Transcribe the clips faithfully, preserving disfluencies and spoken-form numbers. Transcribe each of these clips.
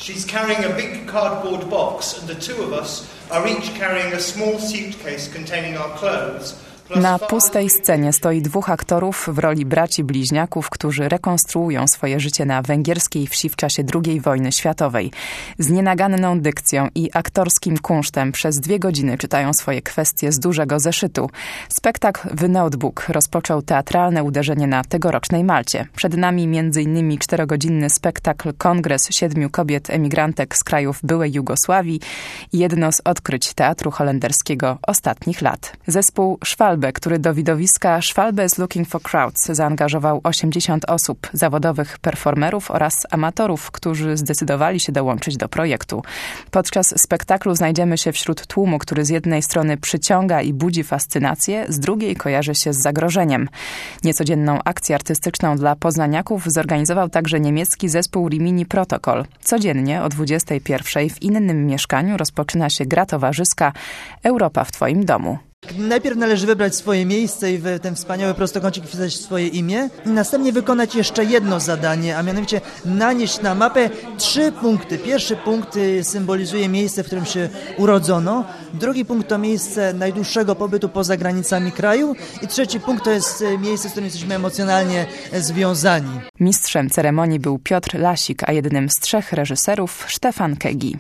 She's carrying a big cardboard box and the two of us are each carrying a small suitcase containing our clothes. Na pustej scenie stoi dwóch aktorów w roli braci bliźniaków, którzy rekonstruują swoje życie na węgierskiej wsi w czasie drugiej wojny światowej. Z nienaganną dykcją i aktorskim kunsztem przez dwie godziny czytają swoje kwestie z dużego zeszytu. Spektakl The Notebook rozpoczął teatralne uderzenie na tegorocznej Malcie. Przed nami między innymi czterogodzinny spektakl Kongres siedmiu kobiet emigrantek z krajów byłej Jugosławii i jedno z odkryć teatru holenderskiego ostatnich lat. Zespół Schwalbe, który do widowiska Schwalbe is Looking for Crowds zaangażował osiemdziesiąt osób, zawodowych performerów oraz amatorów, którzy zdecydowali się dołączyć do projektu. Podczas spektaklu znajdziemy się wśród tłumu, który z jednej strony przyciąga i budzi fascynację, z drugiej kojarzy się z zagrożeniem. Niecodzienną akcję artystyczną dla poznaniaków zorganizował także niemiecki zespół Rimini Protocol. Codziennie o dwudziestej pierwszej w innym mieszkaniu rozpoczyna się gra towarzyska Europa w Twoim domu. Najpierw należy wybrać swoje miejsce i w ten wspaniały prostokącik wpisać swoje imię i następnie wykonać jeszcze jedno zadanie, a mianowicie nanieść na mapę trzy punkty. Pierwszy punkt symbolizuje miejsce, w którym się urodzono, drugi punkt to miejsce najdłuższego pobytu poza granicami kraju i trzeci punkt to jest miejsce, z którym jesteśmy emocjonalnie związani. Mistrzem ceremonii był Piotr Lasik, a jednym z trzech reżyserów Stefan Kegi.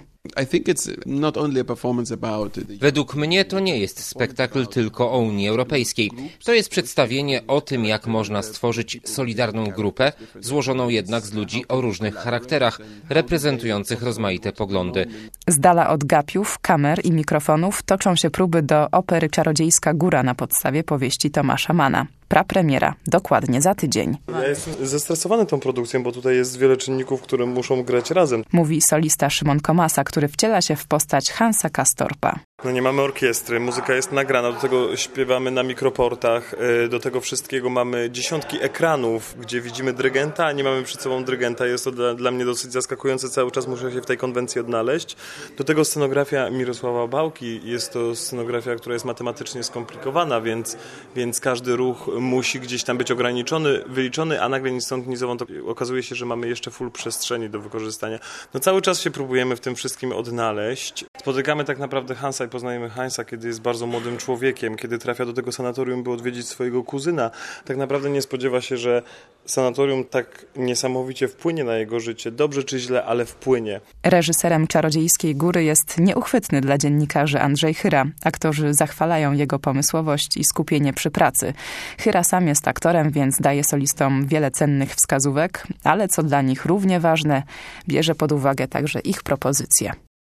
Według mnie to nie jest spektakl tylko o Unii Europejskiej. To jest przedstawienie o tym, jak można stworzyć solidarną grupę, złożoną jednak z ludzi o różnych charakterach, reprezentujących rozmaite poglądy. Z dala od gapiów, kamer i mikrofonów toczą się próby do opery Czarodziejska Góra na podstawie powieści Tomasza Manna. Prapremiera dokładnie za tydzień. Ja jestem zestresowany tą produkcją, bo tutaj jest wiele czynników, które muszą grać razem. Mówi solista Szymon Komasa, który wciela się w postać Hansa Castorpa. No nie mamy orkiestry, muzyka jest nagrana, do tego śpiewamy na mikroportach, do tego wszystkiego mamy dziesiątki ekranów, gdzie widzimy dyrygenta, a nie mamy przed sobą dyrygenta. Jest to dla, dla mnie dosyć zaskakujące, cały czas muszę się w tej konwencji odnaleźć. Do tego scenografia Mirosława Bałki, jest to scenografia, która jest matematycznie skomplikowana, więc, więc każdy ruch musi gdzieś tam być ograniczony, wyliczony, a nagle ni stąd, ni zowąd okazuje się, że mamy jeszcze full przestrzeni do wykorzystania. No cały czas się próbujemy w tym wszystkim odnaleźć. Spotykamy tak naprawdę Hansa i poznajemy Hansa, kiedy jest bardzo młodym człowiekiem, kiedy trafia do tego sanatorium, by odwiedzić swojego kuzyna. Tak naprawdę nie spodziewa się, że sanatorium tak niesamowicie wpłynie na jego życie. Dobrze czy źle, ale wpłynie. Reżyserem Czarodziejskiej Góry jest nieuchwytny dla dziennikarzy Andrzej Chyra. Aktorzy zachwalają jego pomysłowość i skupienie przy pracy. Chyra sam jest aktorem, więc daje solistom wiele cennych wskazówek, ale co dla nich równie ważne, bierze pod uwagę także ich propozycje.